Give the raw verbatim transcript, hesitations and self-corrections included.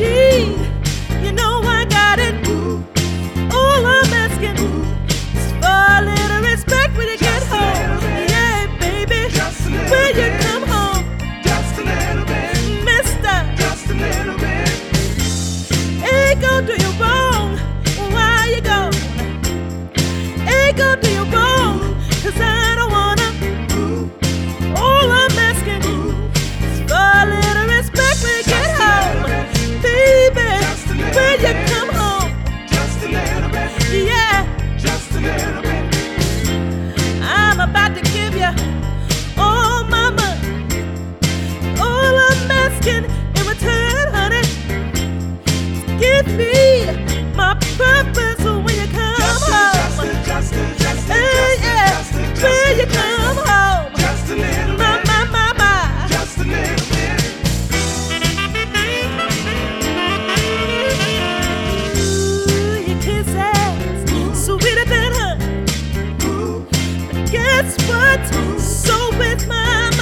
need, you know I got it. All I'm asking is for a little respect when you get home. Yeah, baby, when you come home. Just a little bit, Mister, just a little bit. ain't gon' do you wrong while you gone. Ain't gon' do you wrong, 'cause I don't wanna. All I'm asking is for a little respect when you get home. Baby, when you come home. Just a little bit, Yeah, just a little bit. I'm about to give you all my money. All I'm asking in return, honey, is give me my purpose when you come Just a, just home. a, just a, just a, Hey, just a, yeah, just a, just when a, you come home. just a little My, bit, my, my, my. just a little bit. Ooh, your kisses sweeter than honey. But guess what? So is my